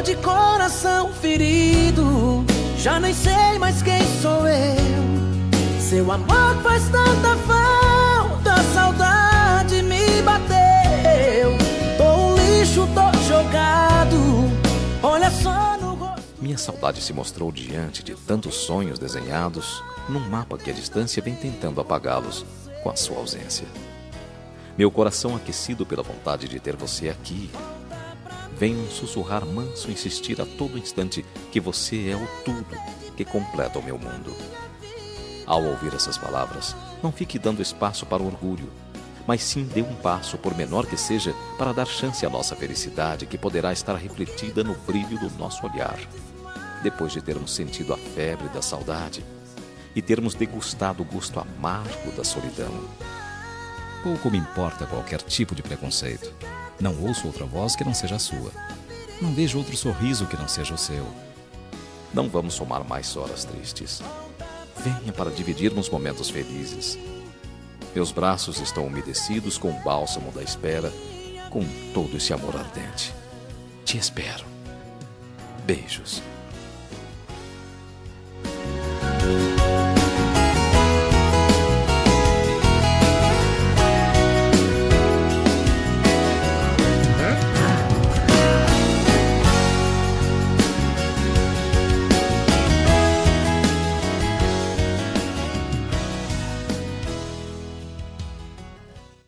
de coração ferido, já nem sei mais quem sou eu. Seu amor faz tanta falta, a saudade me bateu. Tô um lixo, tô jogado, olha só no rosto. Minha saudade se mostrou diante de tantos sonhos desenhados num mapa que a distância vem tentando apagá-los com a sua ausência. Meu coração aquecido pela vontade de ter você aqui, vem um sussurrar manso insistir a todo instante que você é o tudo que completa o meu mundo. Ao ouvir essas palavras, não fique dando espaço para o orgulho, mas sim dê um passo, por menor que seja, para dar chance à nossa felicidade, que poderá estar refletida no brilho do nosso olhar. Depois de termos sentido a febre da saudade e termos degustado o gosto amargo da solidão. Pouco me importa qualquer tipo de preconceito. Não ouço outra voz que não seja a sua. Não vejo outro sorriso que não seja o seu. Não vamos somar mais horas tristes. Venha para dividirmos momentos felizes. Meus braços estão umedecidos com o bálsamo da espera, com todo esse amor ardente. Te espero. Beijos.